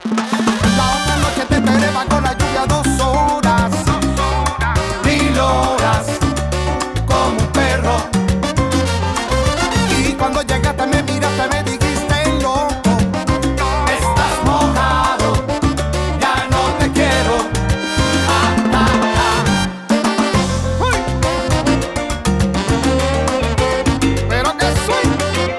La otra noche te esperé bajo la lluvia 2 horas, 1000 horas, como un perro. Y cuando llegaste me miraste, me dijiste loco, estás mojado, ya no te quiero. Uy. Pero que soy.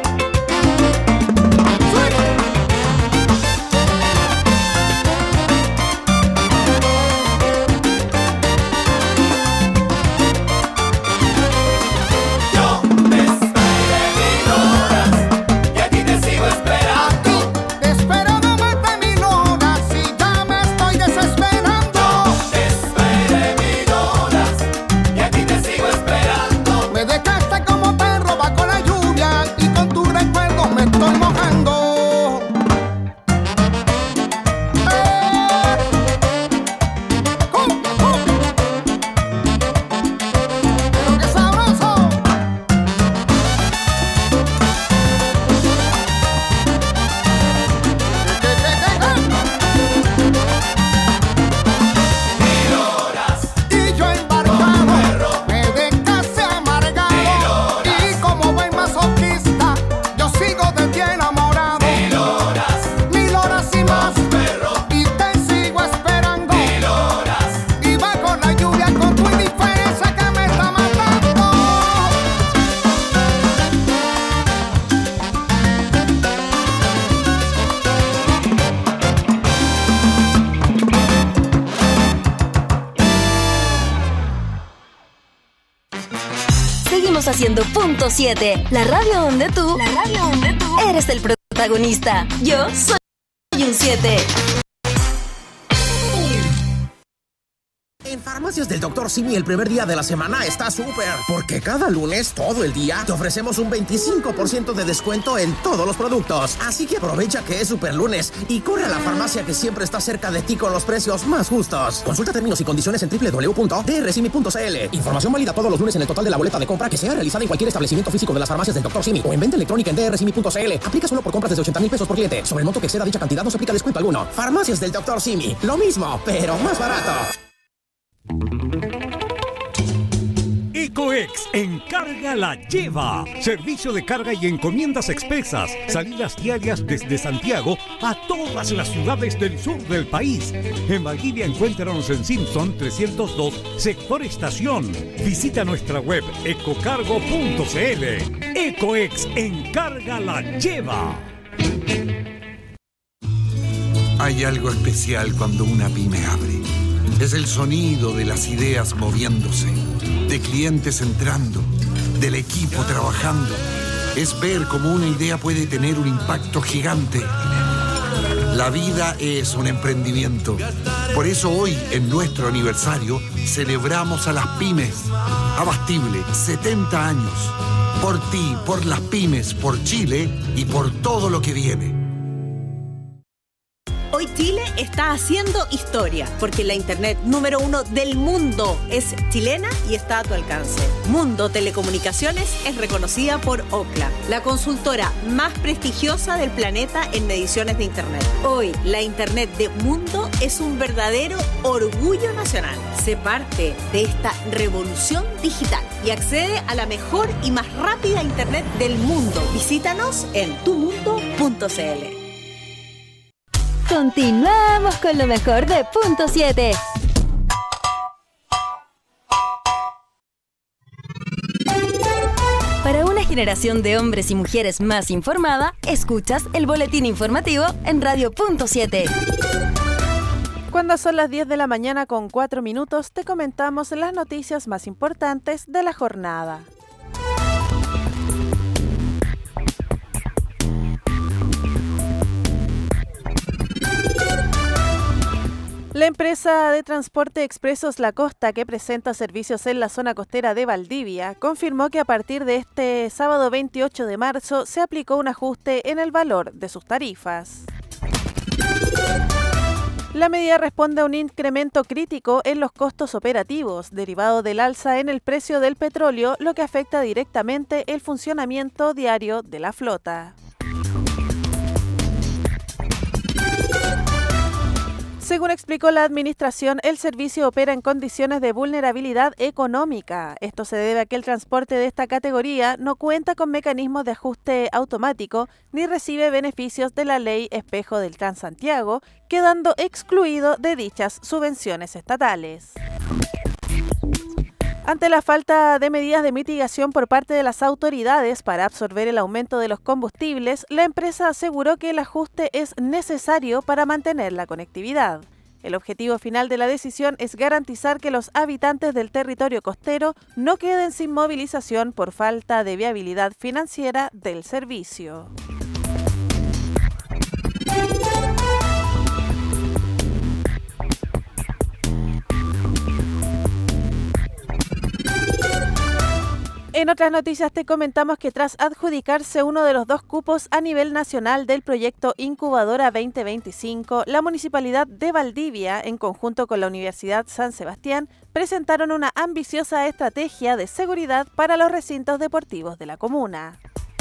Haciendo Punto 7, la radio donde tú eres el protagonista. Yo soy un 7. En Farmacias del Dr. Simi el primer día de la semana está súper, porque cada lunes, todo el día, te ofrecemos un 25% de descuento en todos los productos. Así que aprovecha que es super lunes y corre a la farmacia que siempre está cerca de ti con los precios más justos. Consulta términos y condiciones en www.drsimi.cl. Información válida todos los lunes en el total de la boleta de compra que sea realizada en cualquier establecimiento físico de las farmacias del Dr. Simi o en venta electrónica en drsimi.cl. Aplica solo por compras desde 80,000 pesos por cliente. Sobre el monto que exceda dicha cantidad no se aplica descuento alguno. Farmacias del Dr. Simi. Lo mismo, pero más barato. Ecoex Encarga la Lleva. Servicio de carga y encomiendas expresas. Salidas diarias desde Santiago a todas las ciudades del sur del país. En Valdivia encuéntranos en Simpson 302, sector estación. Visita nuestra web ecocargo.cl. Ecoex Encarga la Lleva. Hay algo especial cuando una pyme abre. Es el sonido de las ideas moviéndose, de clientes entrando, del equipo trabajando. Es ver cómo una idea puede tener un impacto gigante. La vida es un emprendimiento. Por eso hoy, en nuestro aniversario, celebramos a las pymes. Abastible, 70 años. Por ti, por las pymes, por Chile y por todo lo que viene. Hoy Chile está haciendo historia, porque la internet número 1 del mundo es chilena y está a tu alcance. Mundo Telecomunicaciones es reconocida por Ookla, la consultora más prestigiosa del planeta en mediciones de internet. Hoy, la internet de Mundo es un verdadero orgullo nacional. Sé parte de esta revolución digital y accede a la mejor y más rápida internet del mundo. Visítanos en tumundo.cl. Continuamos con lo mejor de Punto 7. Para una generación de hombres y mujeres más informada, escuchas el boletín informativo en Radio Punto 7. Cuando son las 10 de la mañana con 4 minutos, te comentamos las noticias más importantes de la jornada. La empresa de transporte Expresos La Costa, que presenta servicios en la zona costera de Valdivia, confirmó que a partir de este sábado 28 de marzo se aplicó un ajuste en el valor de sus tarifas. La medida responde a un incremento crítico en los costos operativos, derivado del alza en el precio del petróleo, lo que afecta directamente el funcionamiento diario de la flota. Según explicó la administración, el servicio opera en condiciones de vulnerabilidad económica. Esto se debe a que el transporte de esta categoría no cuenta con mecanismos de ajuste automático ni recibe beneficios de la ley Espejo del Transantiago, quedando excluido de dichas subvenciones estatales. Ante la falta de medidas de mitigación por parte de las autoridades para absorber el aumento de los combustibles, la empresa aseguró que el ajuste es necesario para mantener la conectividad. El objetivo final de la decisión es garantizar que los habitantes del territorio costero no queden sin movilización por falta de viabilidad financiera del servicio. En otras noticias te comentamos que tras adjudicarse uno de los 2 cupos a nivel nacional del proyecto Incubadora 2025, la Municipalidad de Valdivia, en conjunto con la Universidad San Sebastián, presentaron una ambiciosa estrategia de seguridad para los recintos deportivos de la comuna.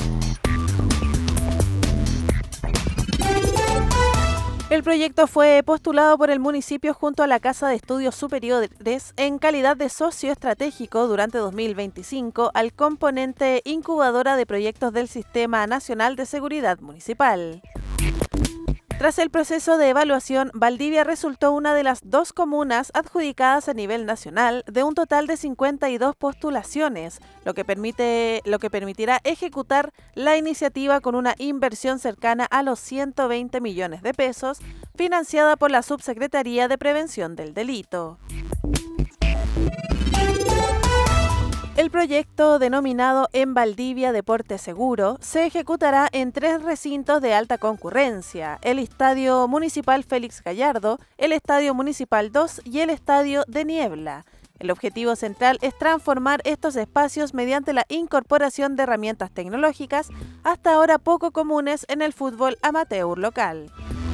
El proyecto fue postulado por el municipio junto a la Casa de Estudios Superiores en calidad de socio estratégico durante 2025 al componente incubadora de proyectos del Sistema Nacional de Seguridad Municipal. Tras el proceso de evaluación, Valdivia resultó una de las 2 comunas adjudicadas a nivel nacional de un total de 52 postulaciones, lo que permitirá ejecutar la iniciativa con una inversión cercana a los 120 millones de pesos, financiada por la Subsecretaría de Prevención del Delito. El proyecto, denominado En Valdivia Deporte Seguro, se ejecutará en 3 recintos de alta concurrencia: el Estadio Municipal Félix Gallardo, el Estadio Municipal 2 y el Estadio de Niebla. El objetivo central es transformar estos espacios mediante la incorporación de herramientas tecnológicas, hasta ahora poco comunes en el fútbol amateur local.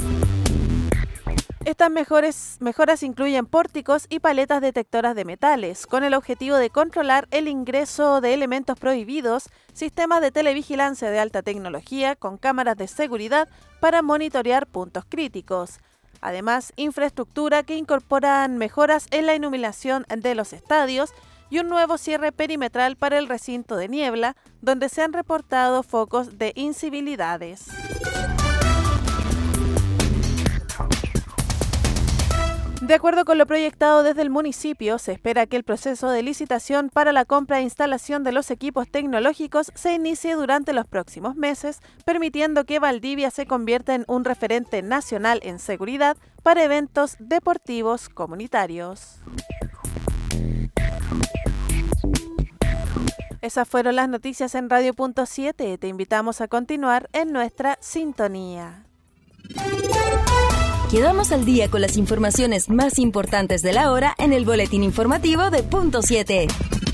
Estas mejoras incluyen pórticos y paletas detectoras de metales, con el objetivo de controlar el ingreso de elementos prohibidos, sistemas de televigilancia de alta tecnología con cámaras de seguridad para monitorear puntos críticos. Además, infraestructura que incorporan mejoras en la iluminación de los estadios y un nuevo cierre perimetral para el recinto de Niebla, donde se han reportado focos de incivilidades. De acuerdo con lo proyectado desde el municipio, se espera que el proceso de licitación para la compra e instalación de los equipos tecnológicos se inicie durante los próximos meses, permitiendo que Valdivia se convierta en un referente nacional en seguridad para eventos deportivos comunitarios. Esas fueron las noticias en Radio.7. Te invitamos a continuar en nuestra sintonía. Quedamos al día con las informaciones más importantes de la hora en el boletín informativo de Punto 7.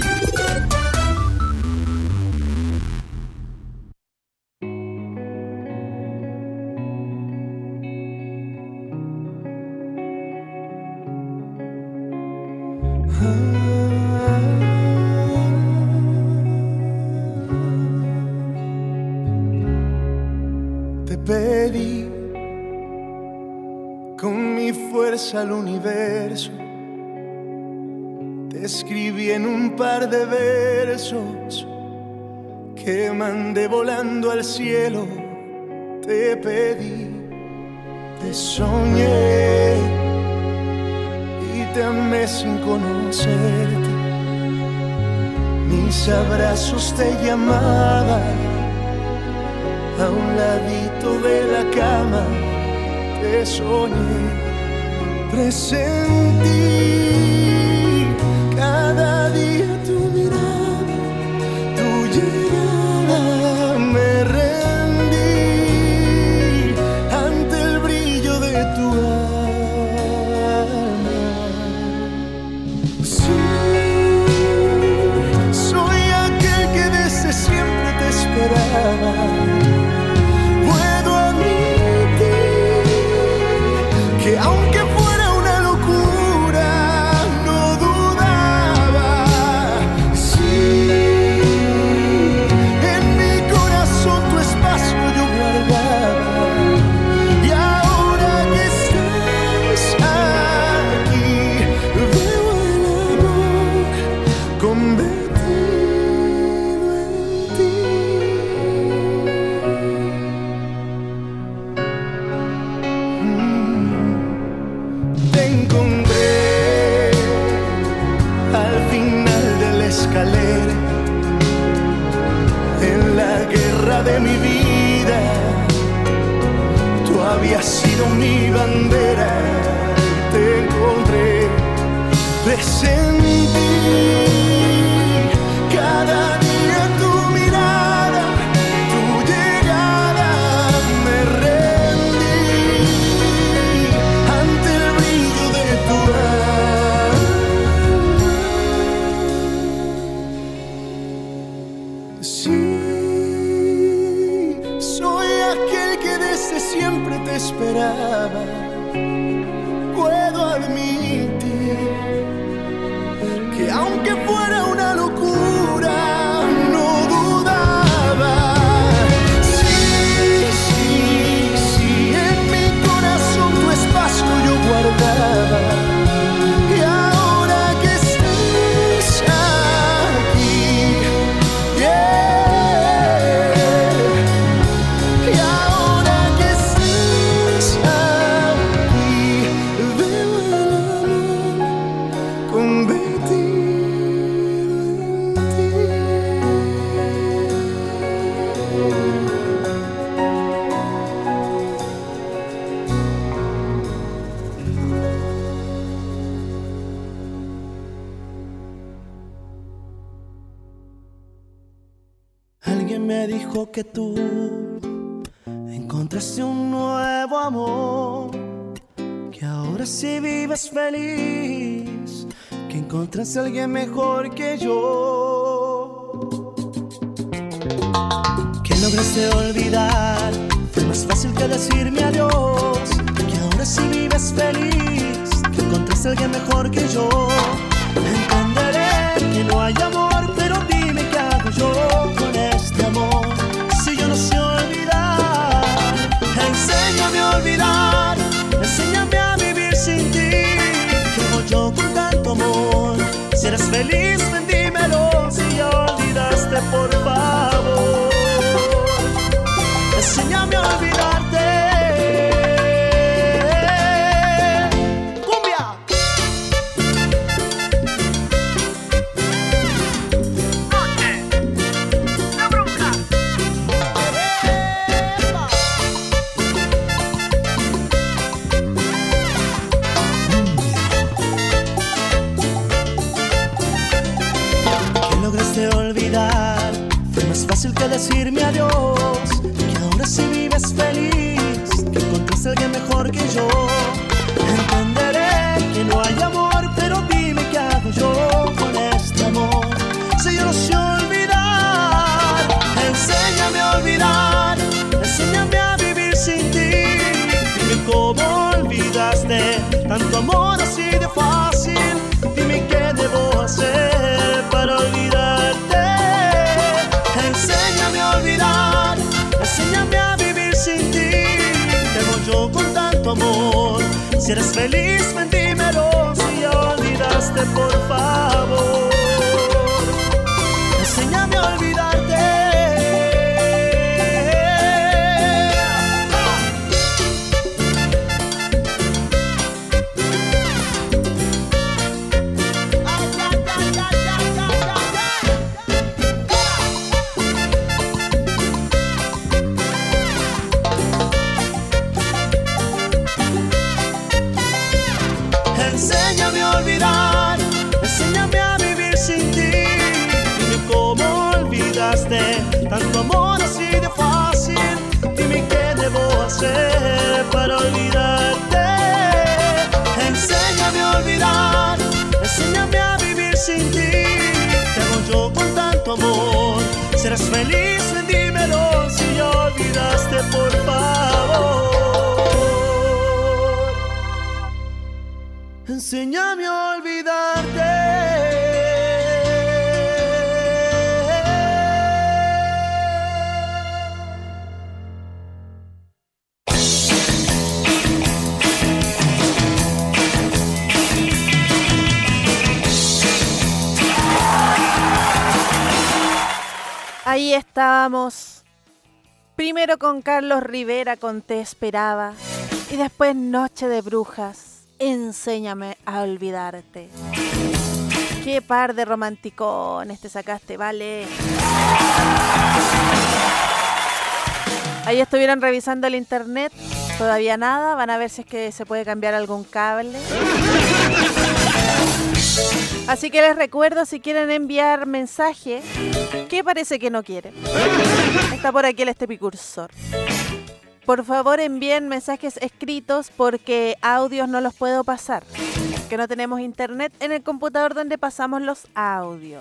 Te pedí con mi fuerza al universo, te escribí en un par de versos que mandé volando al cielo. Te pedí, te soñé y te amé sin conocerte. Mis abrazos te llamaban a un ladito de la cama. Te soñé, presentí cada día tu mirada, tu llegada. Me rendí ante el brillo de tu alma. Sí, soy aquel que desde siempre te esperaba. Aunque fuera una locura, no dudaba. Sí, en mi corazón tu espacio yo guardaba. Y ahora que estás sido mi bandera, te encontré, presentí cada día tu mirada, tu llegada, me rendí ante el brillo de tu alma. Sí, soy aquel que desde siempre te esperaba. Puedo admitir que aunque fuera una locura, no dudaba. Sí, sí, sí, en mi corazón tu espacio yo guardaba. Y ahora que estás aquí, yeah. Y ahora que estás aquí, veo el amor convertido en ti. Alguien me dijo que tú encontraste un nuevo amor, que ahora sí vives feliz, que encontraste a alguien mejor que yo, que lograste olvidar. Fue más fácil que decirme adiós, que ahora sí vives feliz, que encontraste a alguien mejor que yo. Entenderé que no hay amor, pero dime qué hago yo con este amor, si yo no sé olvidar. Enséñame a olvidar, enséñame a vivir sin ti. ¿Qué hago yo con tanto amor? Si eres feliz, ven dímelo. Si ya olvidaste, por favor, enséñame a olvidarte. ¡Cumbia! ¡La bruja! Que lograste olvidar, fue más fácil que decirme adiós, que ahora sí vives feliz, que encontraste a alguien mejor que yo. Entenderé que no hay amor, pero dime qué hago yo con este amor, si yo no sé olvidar. Enséñame a olvidar, enséñame a vivir sin ti. Dime cómo olvidaste tanto amor así de fácil. Dime qué debo hacer para olvidarte. Enséñame a olvidar, enséñame a vivir sin ti. ¿Qué hago yo con tanto amor? Si eres feliz, ven dímelo. Si ya olvidaste, por favor, enséñame a olvidarte. Enséñame a olvidar, enséñame a vivir sin ti. Dime cómo olvidaste tanto amor así de fácil. Dime qué debo hacer para olvidarte. Enséñame a olvidar, enséñame a vivir sin ti. ¿Qué hago yo con tanto amor? Serás feliz, ven dímelo. Si ya olvidaste, por favor, enséñame a olvidarte. Ahí estábamos. Primero con Carlos Rivera con Te Esperaba. Y después Noche de Brujas, Enséñame a Olvidarte. Qué par de romanticones te sacaste, vale. Ahí estuvieron revisando el internet Todavía nada, van a ver si es que se puede cambiar algún cable. Así que les recuerdo, si quieren enviar mensaje, que parece que no quieren. Está por aquí el Estepicursor. Por favor, envíen mensajes escritos porque audios no los puedo pasar. Que no tenemos internet en el computador donde pasamos los audios.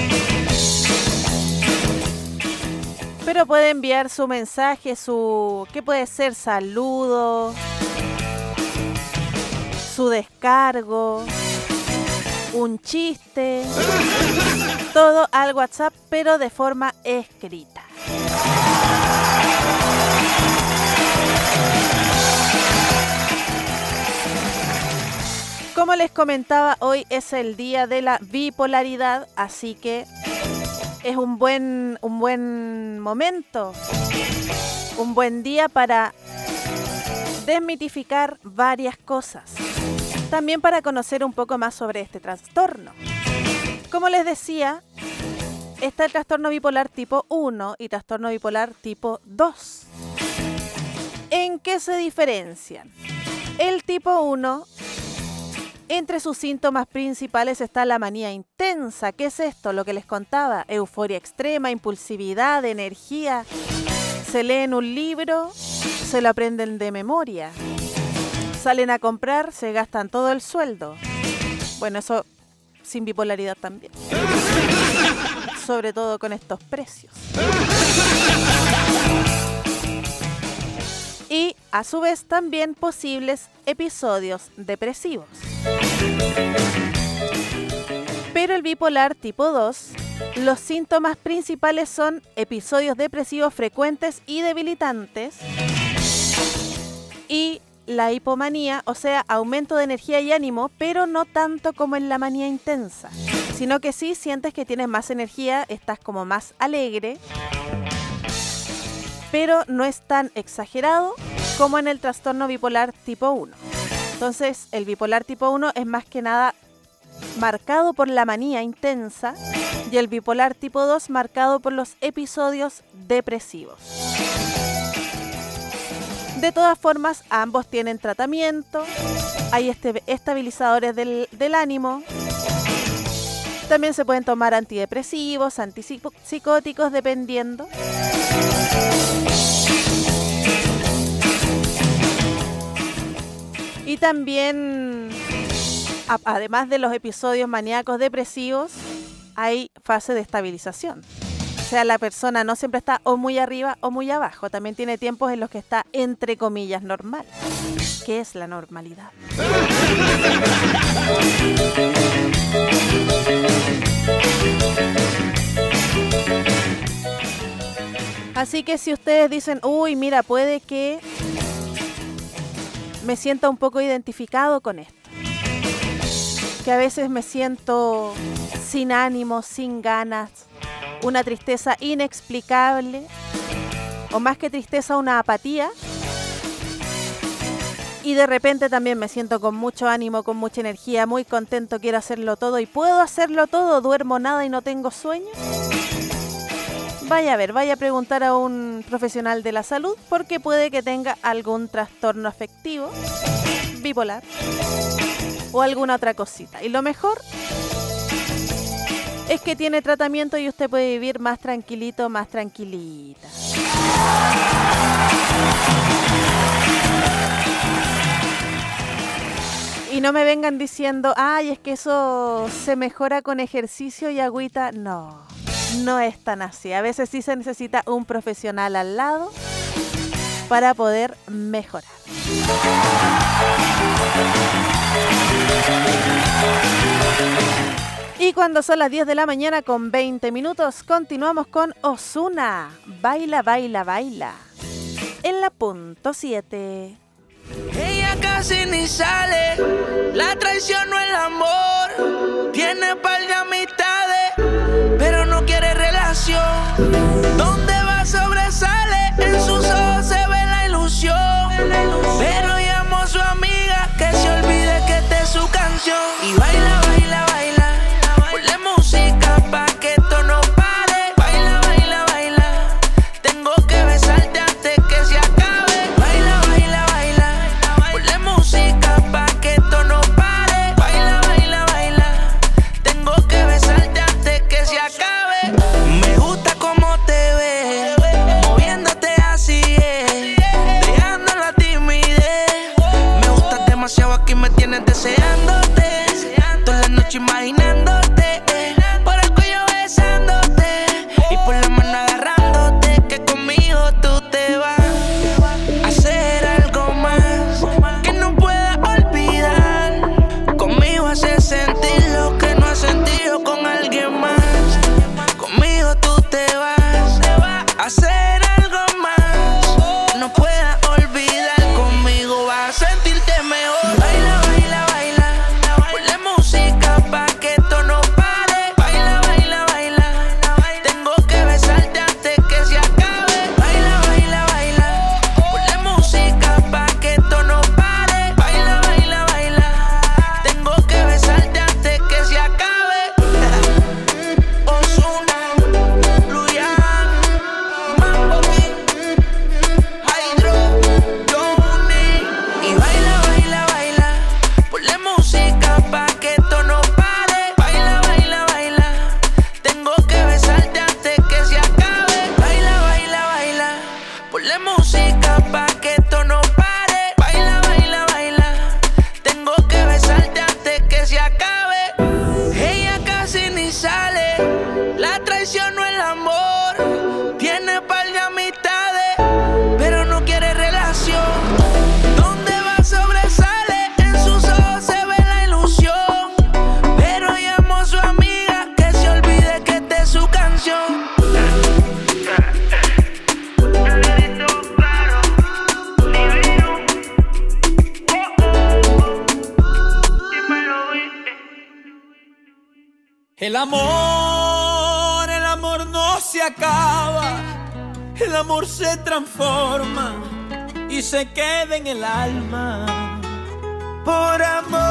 Pero puede enviar su mensaje, ¿qué puede ser? Saludo, su descargo, un chiste, todo al WhatsApp, pero de forma escrita. Como les comentaba, hoy es el día de la bipolaridad, así que es un buen momento, un buen día para desmitificar varias cosas. También para conocer un poco más sobre este trastorno. Como les decía, está el trastorno bipolar tipo 1 y trastorno bipolar tipo 2. ¿En qué se diferencian? El tipo 1, entre sus síntomas principales está la manía intensa. ¿Qué es esto? Lo que les contaba, euforia extrema, impulsividad, energía. Se leen un libro, se lo aprenden de memoria. Salen a comprar, se gastan todo el sueldo. Bueno, eso sin bipolaridad también. Sobre todo con estos precios. Y a su vez también posibles episodios depresivos. Pero el bipolar tipo 2, los síntomas principales son episodios depresivos frecuentes y debilitantes y la hipomanía, o sea, aumento de energía y ánimo, pero no tanto como en la manía intensa, sino que sí sientes que tienes más energía, estás como más alegre, pero no es tan exagerado como en el trastorno bipolar tipo 1. Entonces, el bipolar tipo 1 es más que nada marcado por la manía intensa y el bipolar tipo 2 marcado por los episodios depresivos. De todas formas, ambos tienen tratamiento, hay estabilizadores del ánimo, también se pueden tomar antidepresivos, antipsicóticos, dependiendo. Y también, además de los episodios maníacos depresivos, hay fase de estabilización. O sea, la persona no siempre está o muy arriba o muy abajo. También tiene tiempos en los que está, entre comillas, normal. ¿Qué es la normalidad? Así que si ustedes dicen, uy, mira, puede que me sienta un poco identificado con esto. Que a veces me siento sin ánimo, sin ganas, una tristeza inexplicable, o más que tristeza, una apatía, y de repente también me siento con mucho ánimo, con mucha energía, muy contento, quiero hacerlo todo y puedo hacerlo todo, duermo nada y no tengo sueño. Vaya a ver, vaya a preguntar a un profesional de la salud porque puede que tenga algún trastorno afectivo, bipolar o alguna otra cosita. Y lo mejor es que tiene tratamiento y usted puede vivir más tranquilito, más tranquilita. Y no me vengan diciendo, ay, es que eso se mejora con ejercicio y agüita. No, no es tan así. A veces sí se necesita un profesional al lado para poder mejorar. Y cuando son las 10 de la mañana con 20 minutos, continuamos con Ozuna. Baila, baila, baila. En la punto 7. Ella casi ni sale, la traición no el amor. Tiene par de amistades, pero no quiere relación. Donde va sobresale, en sus ojos se ve la ilusión. Pero llamó a su amiga que se olvide que esta es su canción. Y baila, baila, baila, ponle música pa' que esto no pare. Baila, baila, baila, tengo que besarte antes que se acabe. Baila, baila, baila. demasiado, aquí me tienes deseándote. Toda la noche imaginándote, por el cuello besándote y por la mano agarrándote. Que conmigo tú te vas a hacer algo más que no puedas olvidar. Conmigo hacer sentir lo que no has sentido con alguien más. Conmigo tú te vas a hacer algo más, no puedas olvidar. Conmigo vas a sentirte mejor. Baila, baila, baila, ponle música pa' que esto no pare. Baila, baila, baila, tengo que besarte antes que se acabe. Baila, baila, baila, ponle música pa' que esto no pare. Baila, baila, baila, tengo que besarte antes que se acabe. Ozuna, Luyan, Mambo King, Hydro, Johnny. Y baila, baila, baila, ponle música pa' que esto no pare. Baila, baila, baila, tengo que besarte antes que se acabe. Baila, baila, baila, ponle música pa' que esto no pare. Baila, baila, baila, tengo que besarte antes que se acabe. Ella casi ni sale, la traición no el amor. Tiene par de amistades, pero no quiere relación. Donde va sobresale, en sus ojos se ve la ilusión. Pero llamó a su amiga que se olvide que esta es su canción. El amor no se acaba, el amor se transforma y se queda en el alma. Por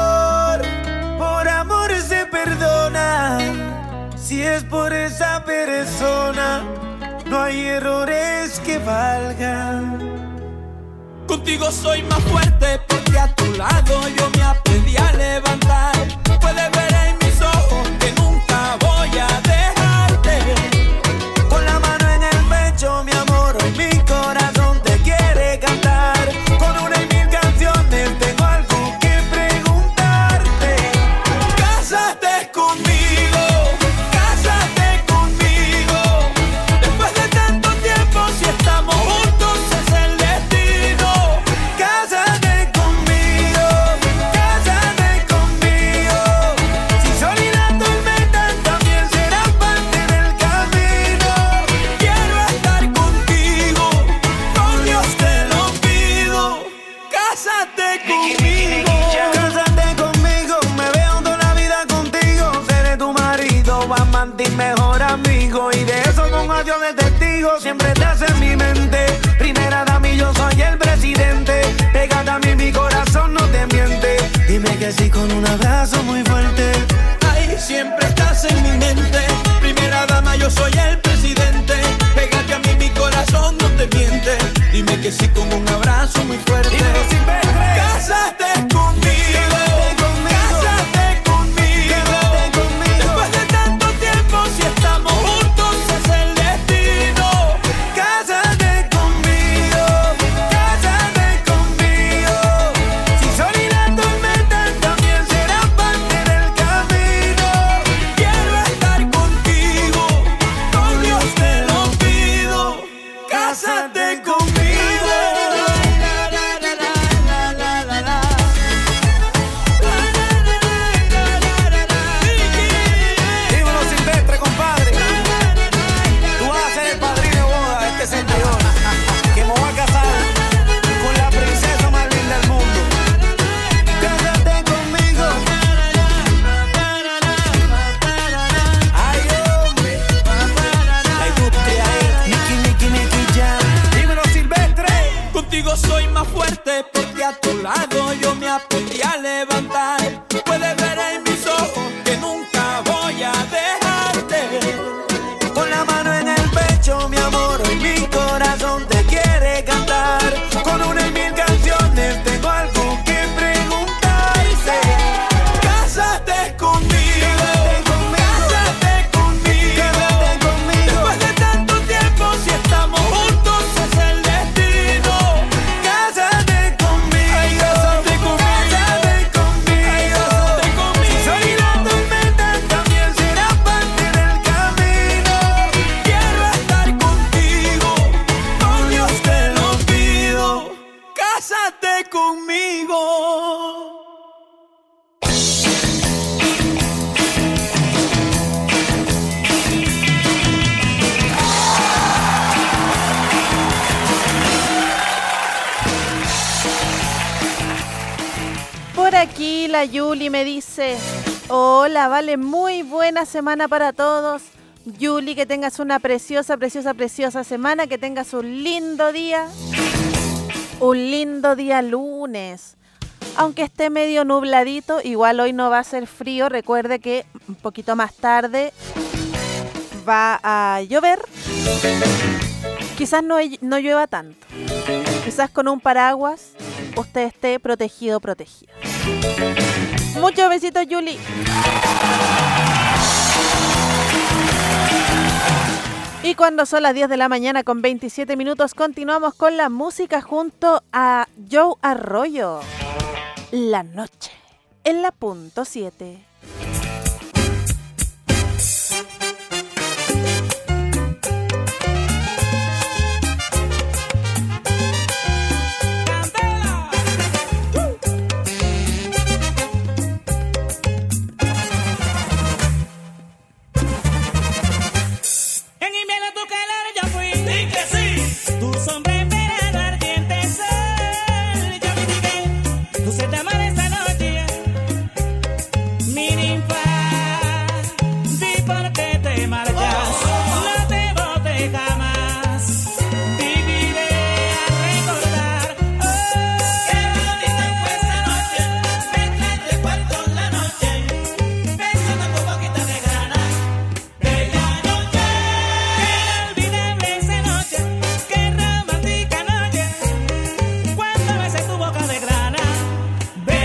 amor se perdona, si es por esa persona, no hay errores que valgan. Contigo soy más fuerte porque a tu lado yo me aprendí a levantar. Puedes ver en mis ojos que nunca voy a dejarte. Con la mano en el pecho, mi amor, hoy mi corazón te quiere cantar. Con una y mil canciones tengo algo que preguntarte. Cásate conmigo, cásate conmigo. Después de tanto tiempo, si estamos juntos es el destino. Cásate conmigo, cásate conmigo. Si sol y la tormenta también serán parte del camino. Quiero estar contigo, con Dios te lo pido. Cásate conmigo, cásate conmigo. Me veo toda la vida contigo. Seré tu marido, amante y mejor amigo. Y de eso con adiós de testigo. Siempre estás en mi mente. Primera dama y yo soy el presidente. Pégate a mí, mi corazón no te miente. Dime que sí con un abrazo muy fuerte. Ay, siempre estás en mi mente. Primera dama, yo soy el presidente. Pégate a mí, mi corazón no te miente. Dime que sí con un abrazo muy fuerte. Cásate conmigo, cásate conmigo. Después de tanto tiempo, si estamos juntos es el destino. Cásate conmigo, cásate conmigo. Si sol y la tormenta también serán parte del camino. Quiero estar contigo, con Dios te lo pido. Cásate conmigo. Dímelo, Silvestre, compadre. Tú vas a ser el padrino de boda de este señor, que me voy a casar con la princesa más linda del mundo. Cásate conmigo. Ay, hombre. La industria es Nicky Jam. Dímelo, Silvestre. Contigo soy más fuerte porque a tu lado yo me aprendí a levantar. Puedes ver en mis ojos que nunca voy a dejarte. Con la mano en el pecho, mi amor, hoy mi corazón te quiere cantar. Con una y mil canciones tengo algo que preguntarte. Cásate conmigo, cásate conmigo. Después de tanto tiempo, si estamos juntos es el destino. Cásate conmigo, cásate conmigo. Por aquí la Yuli me dice: hola, vale, muy buena semana para todos. Yuli, que tengas una preciosa, preciosa, preciosa semana, que tengas un lindo día lunes. Aunque esté medio nubladito, igual hoy no va a ser frío. Recuerde que un poquito más tarde va a llover. Quizás no llueva tanto. Quizás con un paraguas usted esté protegido, protegida. Muchos besitos, Yuli. Y cuando son las 10 de la mañana con 27 minutos, continuamos con la música junto a Joe Arroyo. La noche en la punto 7. Ven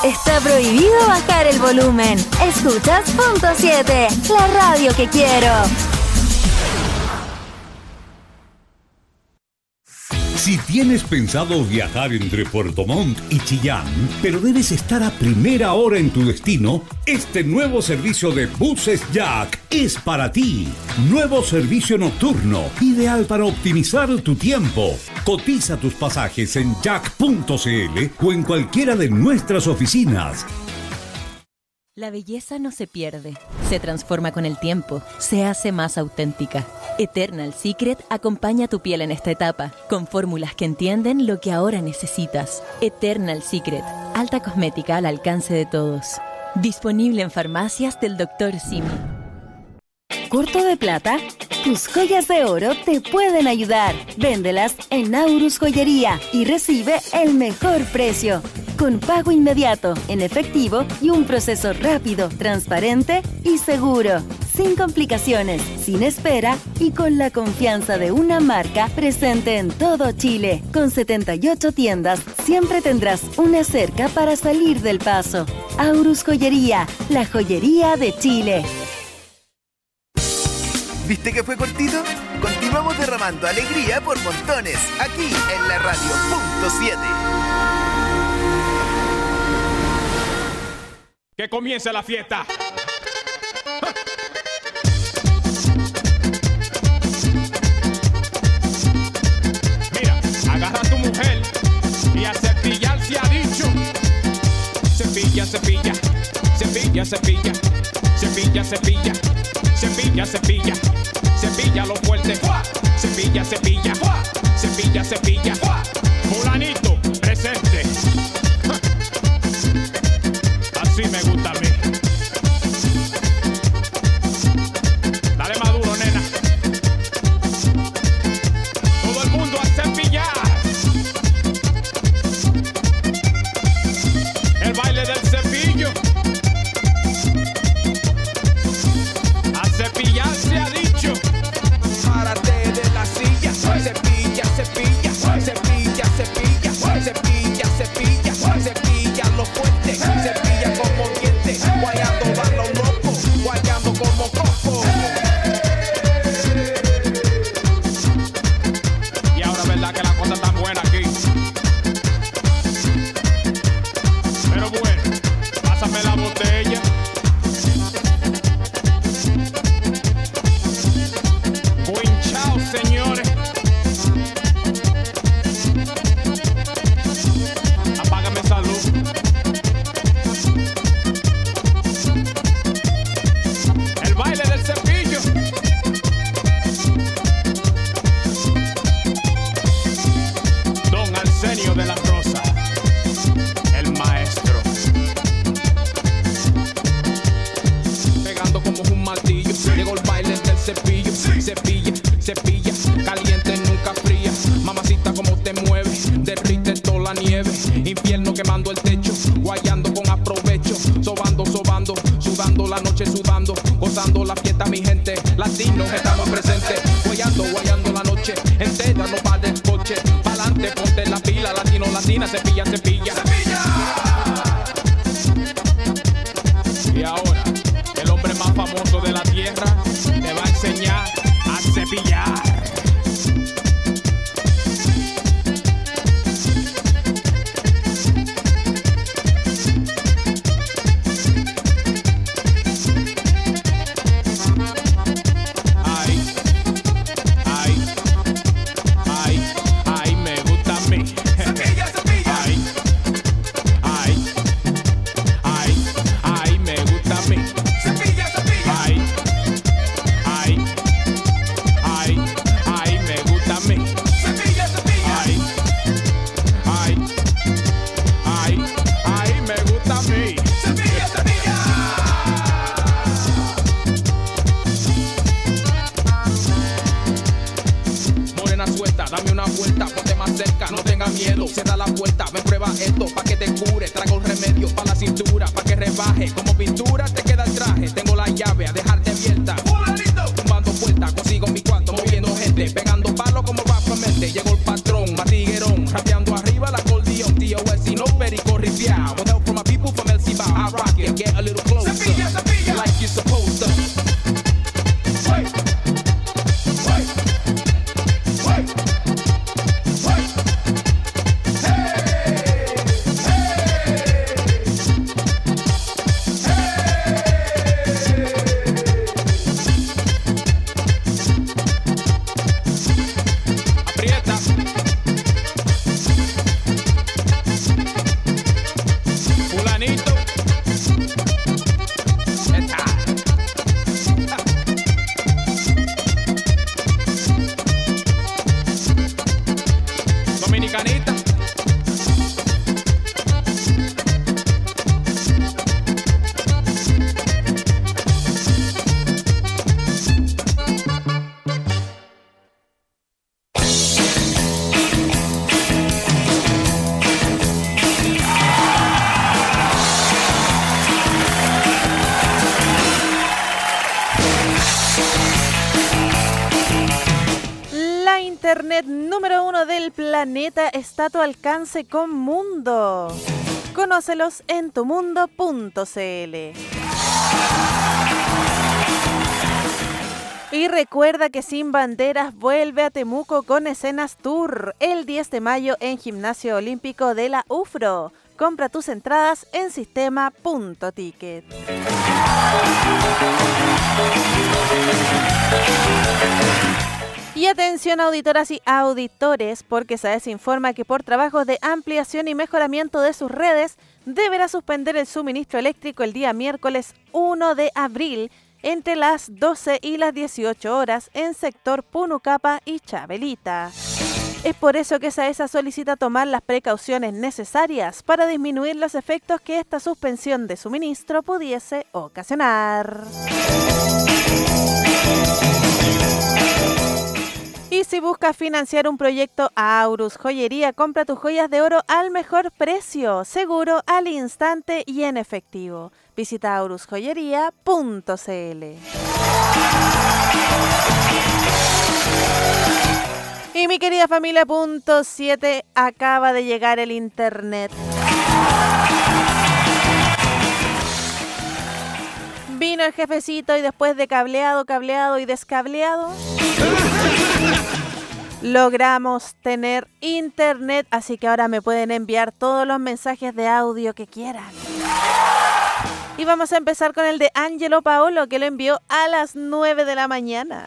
Está prohibido bajar el volumen. Escuchas Punto 7, la radio que quiero. Si tienes pensado viajar entre Puerto Montt y Chillán, pero debes estar a primera hora en tu destino, este nuevo servicio de buses Jack es para ti. Nuevo servicio nocturno, ideal para optimizar tu tiempo. Cotiza tus pasajes en jack.cl o en cualquiera de nuestras oficinas. La belleza no se pierde, se transforma con el tiempo, se hace más auténtica. Eternal Secret acompaña tu piel en esta etapa, con fórmulas que entienden lo que ahora necesitas. Eternal Secret, alta cosmética al alcance de todos. Disponible en farmacias del Dr. Simi. ¿Corto de plata? Tus joyas de oro te pueden ayudar. Véndelas en Aurus Joyería y recibe el mejor precio. Con pago inmediato, en efectivo y un proceso rápido, transparente y seguro. Sin complicaciones, sin espera y con la confianza de una marca presente en todo Chile. Con 78 tiendas, siempre tendrás una cerca para salir del paso. Aurus Joyería, la joyería de Chile. ¿Viste que fue cortito? Continuamos derramando alegría por montones, aquí en la radio Punto 7. ¡Que comience la fiesta! Mira, agarra a tu mujer y a cepillar se ha dicho. Cepilla, cepilla, cepilla, cepilla, cepilla, cepilla, cepilla, cepilla, cepilla lo fuerte. Cepilla, cepilla, cepilla, cepilla. Fulanito, presente. Así me gusta a mí. Dale más duro, nena. Todo el mundo a cepillar. El baile del cepillo. A cepillar se ha dicho. Párate de la silla. Cepilla, cepilla, cepilla, cepilla, cepilla, cepilla, cepilla lo fuerte. Cepilla como diente, guayando barro loco, guayando como coco. Y ahora verdad que la cosa está buena aquí. Pero bueno, pásame la botella. Buen chao, señores. Apágame esa luz. El baile del cepillo. Don Arsenio de la Rosa, el maestro. Pegando como un martillo. Llegó el baile del cepillo. Cepilla, cepilla, caliente nunca fría. Mamacita como te mueve, derrite toda la nieve. Infierno quemando el techo, guayando con aprovecho. Sobando, sobando, sudando la noche sudando. Gozando la fiesta mi gente, latinos estamos presentes. Guayando, guayando la noche entera, no va del coche. Pa'lante, ponte la pila, latino, latina, cepilla, cepilla. Y ahora, el hombre más famoso de la tierra te va a enseñar a cepillar. Ay, me gusta a mí. Cepilla, cepilla. Ay, me gusta a mí. Cepilla, cepilla. Ay, me gusta a mí. Cepilla, cepilla. Ay, me gusta a mí. Cepilla, cepilla. Morena suelta, dame una vuelta, ponte más cerca, no tengas miedo, cierra la puerta, ven prueba esto, pa' que te cure, traigo un remedio pa' la cintura, pa' que rebaje, como pintura te queda el traje, tengo la llave a dejarte abierta, tumbando puertas, consigo mi cuarto, moviendo gente, pegando palos como rápidamente, llegó el patrón, matiguerón, rapeando arriba el acordeón, tío, el sino perico ripiao, with help from my people Internet número 1 del planeta está a tu alcance con Mundo. Conócelos en tumundo.cl. Y recuerda que Sin Banderas vuelve a Temuco con Escenas Tour el 10 de mayo en Gimnasio Olímpico de la UFRO. Compra tus entradas en sistema.ticket. Y atención auditoras y auditores, porque SAES informa que por trabajos de ampliación y mejoramiento de sus redes, deberá suspender el suministro eléctrico el día miércoles 1 de abril entre las 12 y las 18 horas en sector Punucapa y Chabelita. Es por eso que SAESA solicita tomar las precauciones necesarias para disminuir los efectos que esta suspensión de suministro pudiese ocasionar. Y si buscas financiar un proyecto, Aurus Joyería compra tus joyas de oro al mejor precio, seguro, al instante y en efectivo. Visita aurusjoyería.cl. Y mi querida familia, punto 7, acaba de llegar el internet. Vino el jefecito y después de cableado y descableado, logramos tener internet, así que ahora me pueden enviar todos los mensajes de audio que quieran. Y vamos a empezar con el de Angelo Paolo, que lo envió a las 9 de la mañana.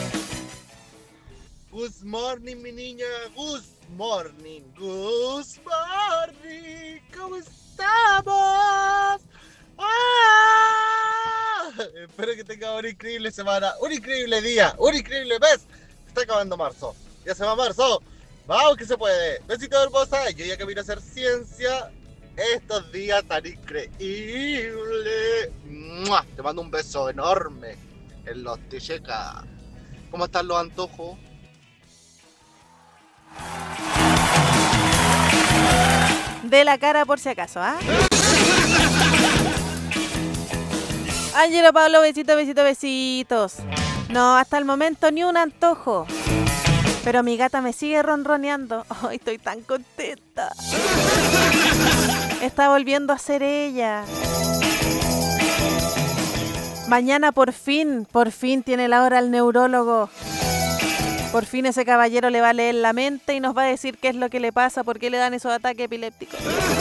Good morning, mi niña. Good morning. Good morning. ¿Cómo estamos? ¡Ah! Espero que tenga una increíble semana, un increíble día, un increíble mes. Está acabando marzo. Ya se va marzo. Vamos que se puede. Besito hermosa. Yo ya camino a hacer ciencia estos días tan increíbles. ¡Mua! Te mando un beso enorme en los techecas. ¿Cómo están los antojos? De la cara por si acaso, ¿ah? Ángelo Pablo, besitos, besitos, besitos. No, hasta el momento ni un antojo. Pero mi gata me sigue ronroneando. Ay, estoy tan contenta. Está volviendo a ser ella. Mañana por fin tiene la hora el neurólogo. Por fin ese caballero le va a leer la mente y nos va a decir qué es lo que le pasa, por qué le dan esos ataques epilépticos.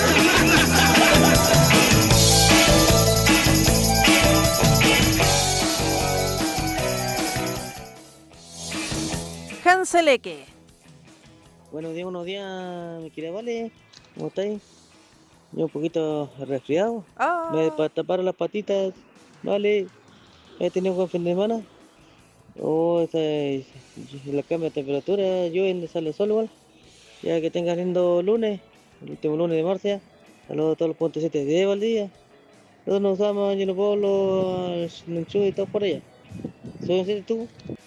Hanseleque. Buenos días, mi querida Vale. ¿Cómo estáis? Yo un poquito resfriado. Oh. Me taparon las patitas. Vale. ¿He tenido un buen fin de semana? Oh, la cambio de temperatura, llueve, sale el sol igual. Ya que tengan lindo lunes, el último lunes de marzo. Saludos a todos los puntos 7 de Valdivia. Todos nos usamos, Angelo Pablo, Lenchu y todos por allá. ¿Soy un 7 tú?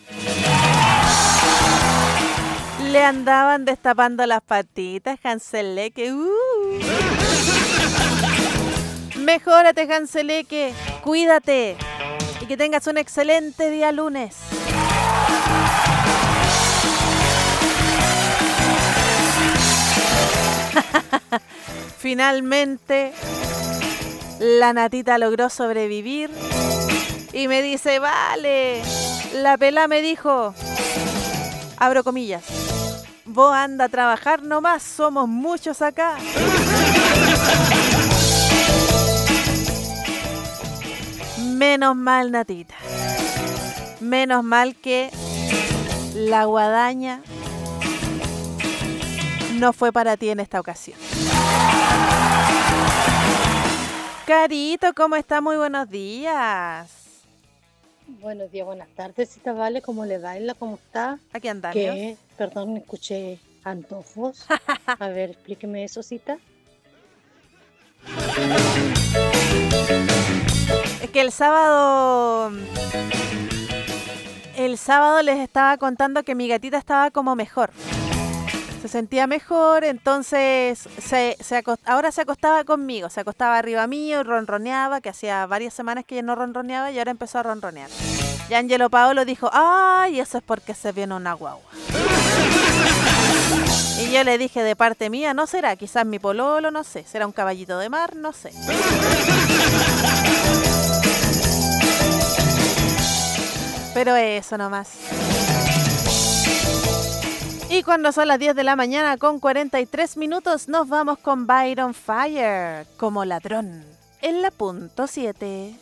Le andaban destapando las patitas, Hanseleque. Mejórate, Hanseleque. Cuídate. Y que tengas un excelente día lunes. Finalmente, la Natita logró sobrevivir. Y me dice, vale, la pelá me dijo, abro comillas, vos anda a trabajar nomás, somos muchos acá. Menos mal, Natita. Menos mal que la guadaña no fue para ti en esta ocasión. Carito, ¿cómo está? Muy buenos días. Buenos días, buenas tardes, Cita Vale, ¿cómo le va? ¿Cómo está? Aquí andamos. ¿Qué? Perdón, escuché antojos. A ver, explíqueme eso, Cita. Es que el sábado les estaba contando que mi gatita estaba como mejor. Se sentía mejor, entonces ahora se acostaba conmigo, se acostaba arriba mío y ronroneaba, que hacía varias semanas que ella no ronroneaba y ahora empezó a ronronear. Y Angelo Paolo dijo, ay, eso es porque se viene una guagua. Y yo le dije de parte mía, no será, quizás mi pololo, no sé, será un caballito de mar, no sé. Pero eso nomás. Y cuando son las 10 de la mañana con 43 minutos, nos vamos con Byron Fire, como ladrón, en la punto 7.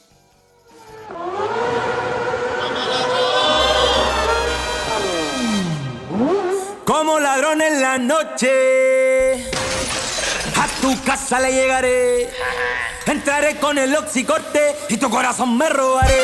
Como ladrón en la noche, a tu casa le llegaré. Entraré con el oxicorte y tu corazón me robaré.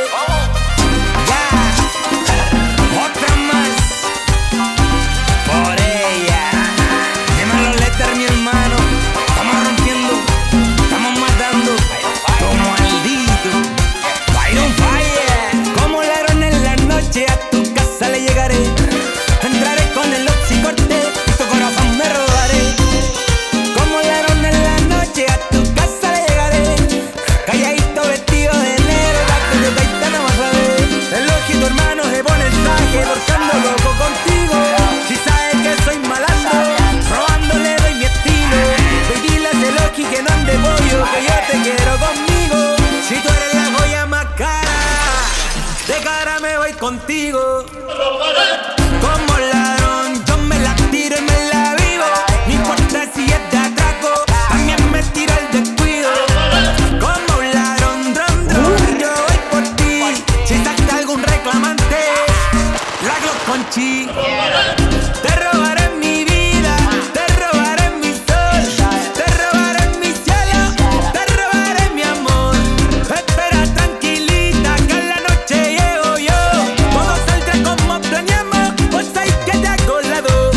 Otra más por ella. Dímelo, Lester, mi hermano. Estamos rompiendo, estamos matando. Como maldito. Byron Fire. Como ladrón en la noche, a tu casa le llegaré. Entraré con el oxicorte y tu corazón me robaré. Como ladrón en la noche, a tu casa le llegaré. Calladito, vestido de negro, la que te taita no vas a ver. El ojito, hermano, se pone el traje, dorcando loco contigo. Si sabes que soy malandro, robándole doy mi estilo. Dile a ese Loki que no ande pollo, que yo te quiero conmigo. Si tú eres la joya más cara, de cara me voy contigo. Como ladrón, yo me la tiro y me la vivo. No importa si es de atraco, también me tiro el descuido. Como un ladrón, yo voy por ti. Si salta algún reclamante, la Glock con chi. Te robaré mi vida, te robaré mi sol, te robaré mi cielo, te robaré mi amor. Espera tranquilita que en la noche llego yo. Todo saldrá como planeamos, pues hay que te hago lado.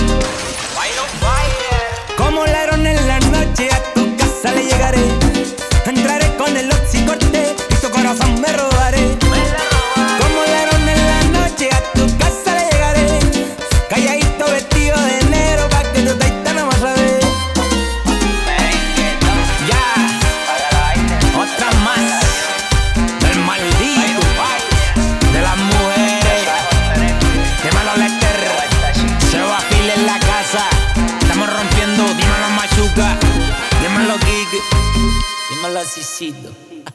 Como ladrón en la noche, a tu casa le llegaré. Entraré con el oxicorte y tu corazón me robaré. Como ladrón en la noche, a tu casa le llegaré. Calladito, vestido de negro, pa' que tu taita no vas a ver. Ya, otra más del maldito, de las mujeres. Dímelo, Lester, se va a fila en la casa. Estamos rompiendo, dímelo, Machuca. Dímelo, Kike. Dímelo, Cicito.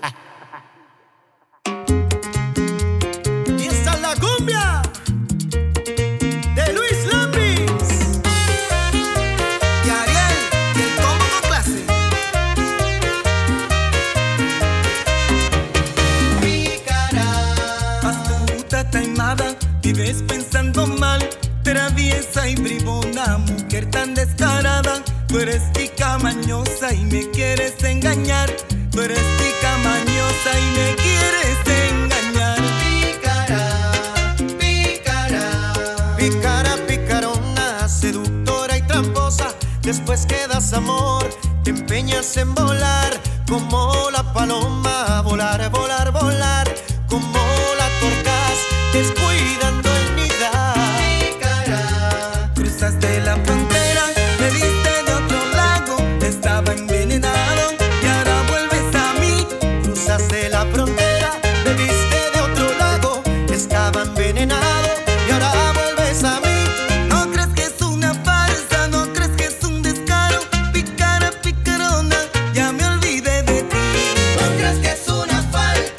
Y esta es la cumbia de Luis Lambis y Ariel, y el combo con clase. Pícara, astuta, taimada, vives pensando mal, traviesa y bribona, mujer tan descarada. Tú eres tica mañosa y me quieres engañar. Tú eres tica mañosa y me quieres engañar. Pícara, pícara, pícara, picarona, seductora y tramposa. Después que das amor, te empeñas en volar como la paloma. Volar, volar, volar, como la torcaz, descuidando el nidar. Pícara, cruzaste la frontera, me diste de otro lago, estaba envenenado y ahora vuelves a mí. Cruzaste la frontera, me diste de otro lago, estaba envenenado y ahora vuelves a mí. No crees que es una farsa, no crees que es un descaro. Picara, picarona, ya me olvidé de ti. No crees que es una falta.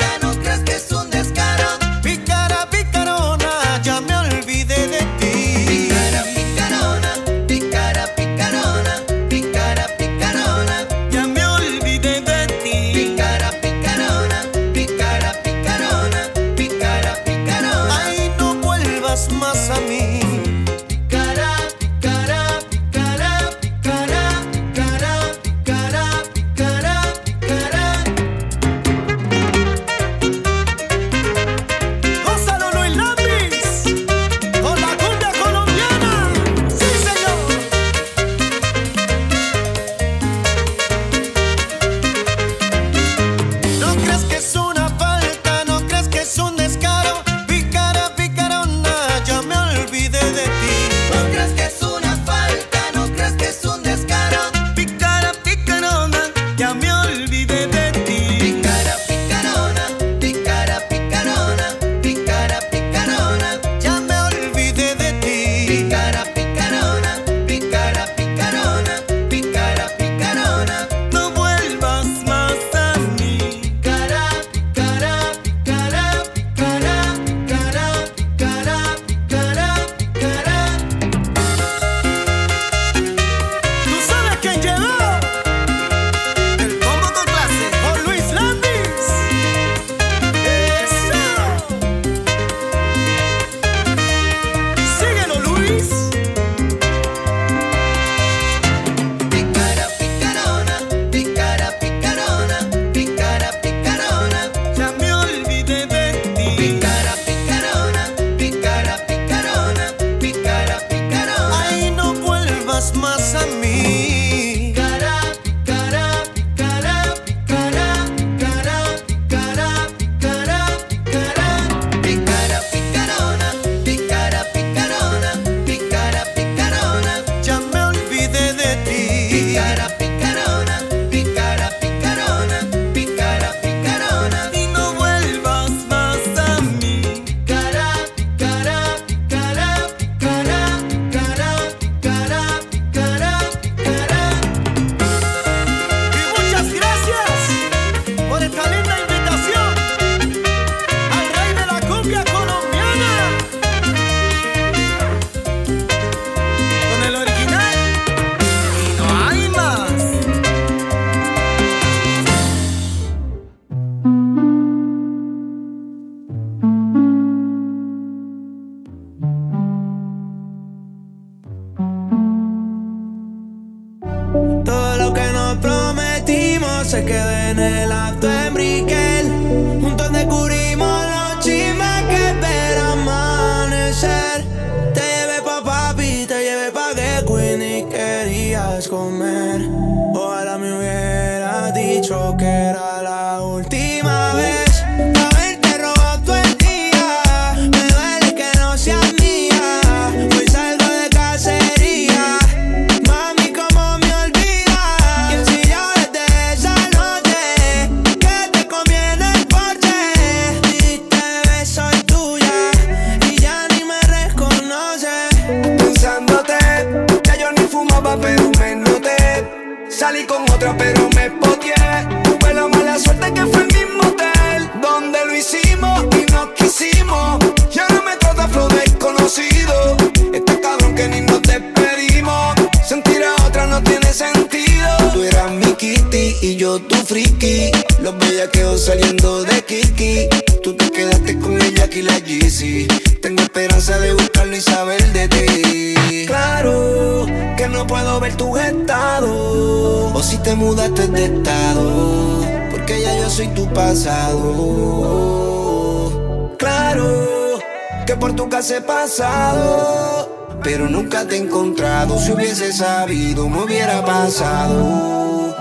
se quede en el acto en Brickell. Juntos descubrimos los chismes que espera amanecer. Te llevé pa' papi, te llevé pa' que Queenie querías comer. Ojalá me hubieras dicho que era la última vez. Salí con otra pero me poteé. Tuve la mala suerte que fue el mismo hotel donde lo hicimos y nos quisimos. Y ahora me trata flow desconocido. Está cabrón que ni nos despedimos. Sentir a otra no tiene sentido. Tú eras mi Kitty y yo tu friki. Los bellaqueos saliendo de Kiki. Tú te quedaste con el Jack y la Yeezy. Tengo esperanza de buscarlo y saber de ti. Claro que no puedo ver tus estados, o si te mudaste de estado, porque ya yo soy tu pasado. Claro que por tu casa he pasado, pero nunca te he encontrado. Si hubiese sabido me hubiera pasado.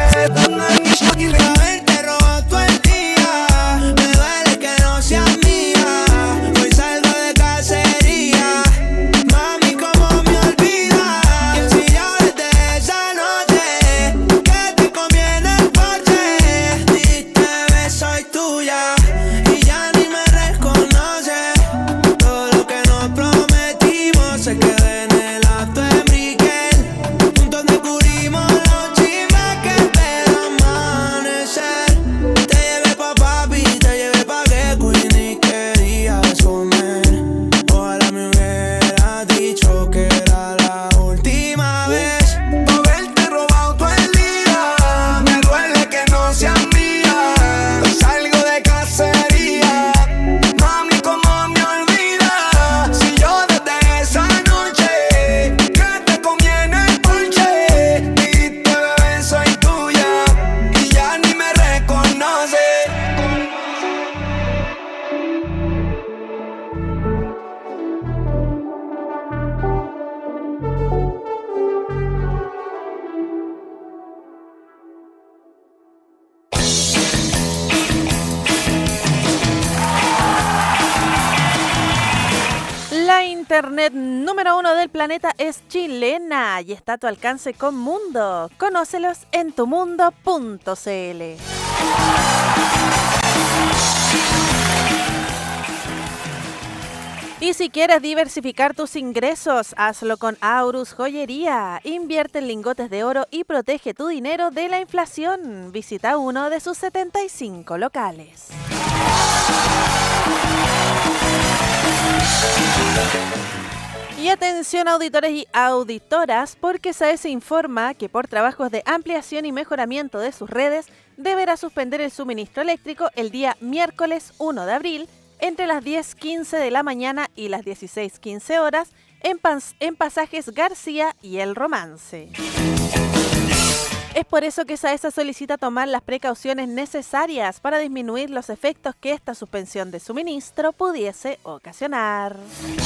Internet número 1 del planeta es chilena y está a tu alcance con Mundo. Conócelos en tumundo.cl. Y si quieres diversificar tus ingresos, hazlo con Aurus Joyería. Invierte en lingotes de oro y protege tu dinero de la inflación. Visita uno de sus 75 locales. Y atención auditores y auditoras, porque SAES informa que por trabajos de ampliación y mejoramiento de sus redes, deberá suspender el suministro eléctrico el día miércoles 1 de abril entre las 10:15 de la mañana y las 16:15 horas en pasajes García y El Romance. Es por eso que SAESA solicita tomar las precauciones necesarias para disminuir los efectos que esta suspensión de suministro pudiese ocasionar.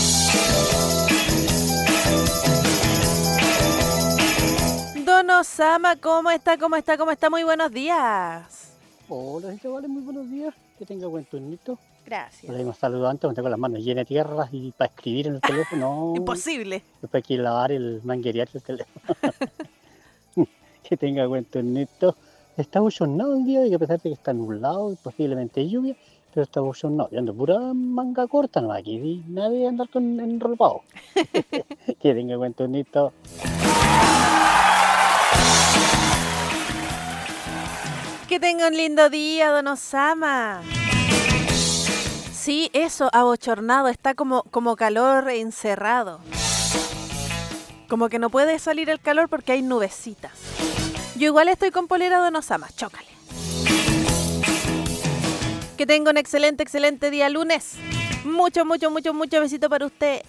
Don Osama, ¿cómo está? ¿Cómo está? ¿Cómo está? Muy buenos días. Hola, chavales, muy buenos días. Que tenga buen turnito. Gracias. Le hemos saludado antes, tengo las manos llenas de tierra y para escribir en el teléfono. Imposible. Después hay que lavar el manguerear del teléfono. Que tenga buen turnito. Está bochornado el día, y a pesar de que está nublado y posiblemente lluvia, pero está bochornado. Yo ando pura manga corta, no aquí, nadie de andar con enrolpado. Que tenga buen turnito. Que tenga un lindo día, don Osama. Sí, eso, abochornado, está como calor encerrado. Como que no puede salir el calor porque hay nubecitas. Yo igual estoy con polera, don Osama, chócale. Que tenga un excelente día lunes. Mucho besito para usted.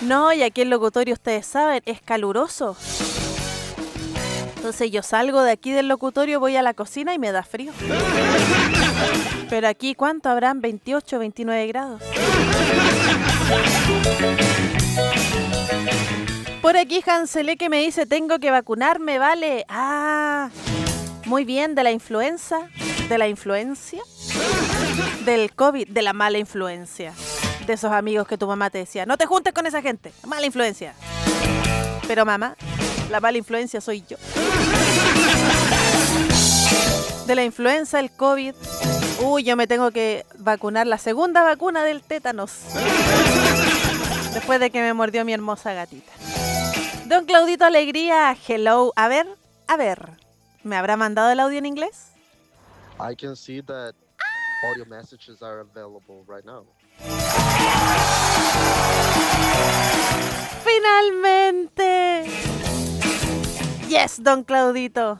No, y aquí el locutorio, ustedes saben, es caluroso. Entonces yo salgo de aquí del locutorio, voy a la cocina y me da frío. Pero aquí, ¿cuánto habrán? 28, 29 grados. Por aquí Hanselé que me dice, tengo que vacunarme, ¿vale? Ah, muy bien, ¿de la influenza? ¿De la influencia? Del COVID, de la mala influencia. De esos amigos que tu mamá te decía, no te juntes con esa gente, mala influencia. Pero mamá, la mala influencia soy yo. De la influenza, el COVID. Uy, yo me tengo que vacunar la segunda vacuna del tétanos. Después de que me mordió mi hermosa gatita. Don Claudito Alegría, hello. A ver, ¿me habrá mandado el audio en inglés? I can see that audio messages are available right now. ¡Finalmente! Yes, don Claudito.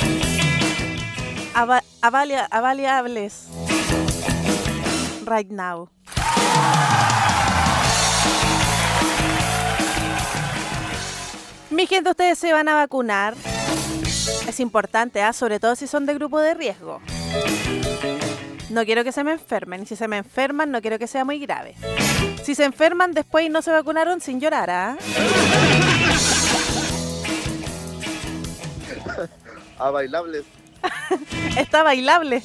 Avaliables. Right now. Mi gente, ustedes se van a vacunar. Es importante, sobre todo si son de grupo de riesgo. No quiero que se me enfermen. Y si se me enferman, no quiero que sea muy grave. Si se enferman después y no se vacunaron, sin llorar, ¿ah? A bailables. Está bailable.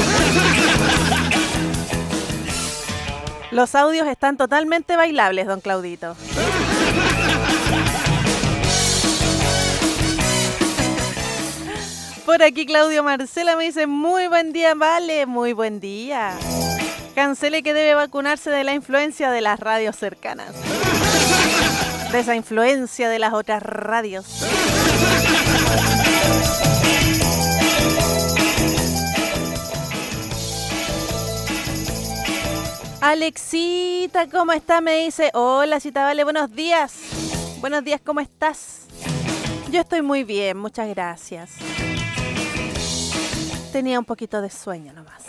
Los audios están totalmente bailables, don Claudito. Por aquí Claudio Marcela me dice, muy buen día, vale, muy buen día. Cancele que debe vacunarse de la influencia de las radios cercanas. De esa influencia de las otras radios. Alexita, ¿cómo está? Me dice, hola, Cita Vale, buenos días. Buenos días, ¿cómo estás? Yo estoy muy bien, muchas gracias. Tenía un poquito de sueño nomás.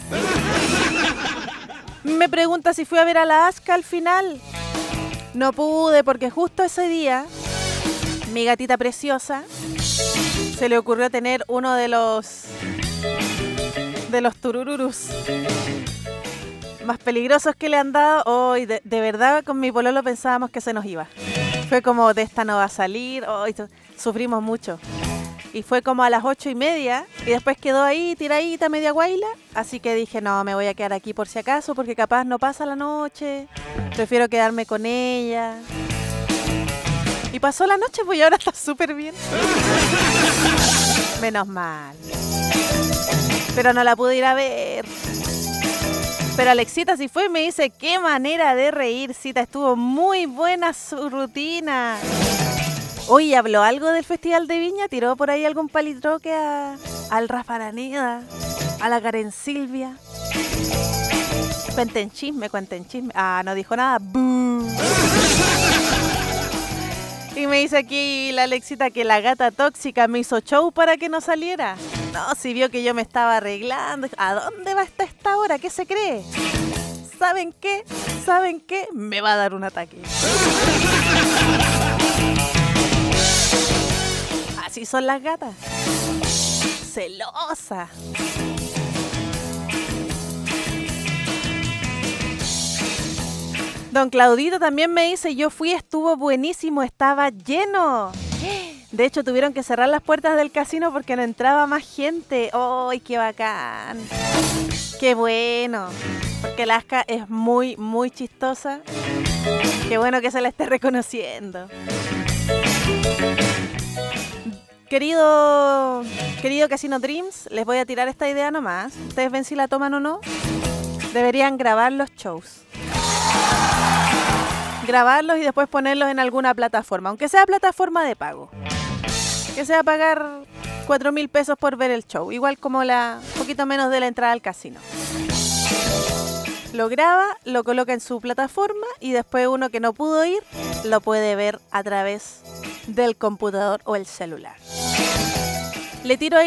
Me pregunta si fui a ver a la Aska al final. No pude porque justo ese día mi gatita preciosa se le ocurrió tener uno de los turururus más peligrosos que le han dado. Hoy de verdad con mi pololo pensábamos que se nos iba. Fue como, de esta no va a salir. Hoy sufrimos mucho. Y fue como a las 8:30 y después quedó ahí tiradita, media guaila. Así que dije, no, me voy a quedar aquí por si acaso, porque capaz no pasa la noche. Prefiero quedarme con ella. Y pasó la noche, pues, y ahora está súper bien. Menos mal. Pero no la pude ir a ver. Pero Alexita sí fue y me dice, qué manera de reír, Cita. Estuvo muy buena su rutina. Hoy habló algo del Festival de Viña, tiró por ahí algún palitroque al Rafa Araneda, a la Karen Silvia. Cuenten chisme. Ah, no dijo nada. ¡Bú! Y me dice aquí la Alexita que la gata tóxica me hizo show para que no saliera. No, si vio que yo me estaba arreglando. ¿A dónde va esta hora? ¿Qué se cree? ¿Saben qué? Me va a dar un ataque. Así son las gatas. Celosa. Don Claudito también me dice, yo fui, estuvo buenísimo, estaba lleno. De hecho, tuvieron que cerrar las puertas del casino porque no entraba más gente. ¡Ay, qué bacán! ¡Qué bueno! Porque la Aska es muy, muy chistosa. ¡Qué bueno que se la esté reconociendo! Querido Casino Dreams, les voy a tirar esta idea nomás. Ustedes ven si la toman o no. Deberían grabar los shows. Grabarlos y después ponerlos en alguna plataforma, aunque sea plataforma de pago. Que sea pagar 4.000 pesos por ver el show, igual como poquito menos de la entrada al casino. Lo graba, lo coloca en su plataforma y después uno que no pudo ir lo puede ver a través del computador o el celular. Le tiro ahí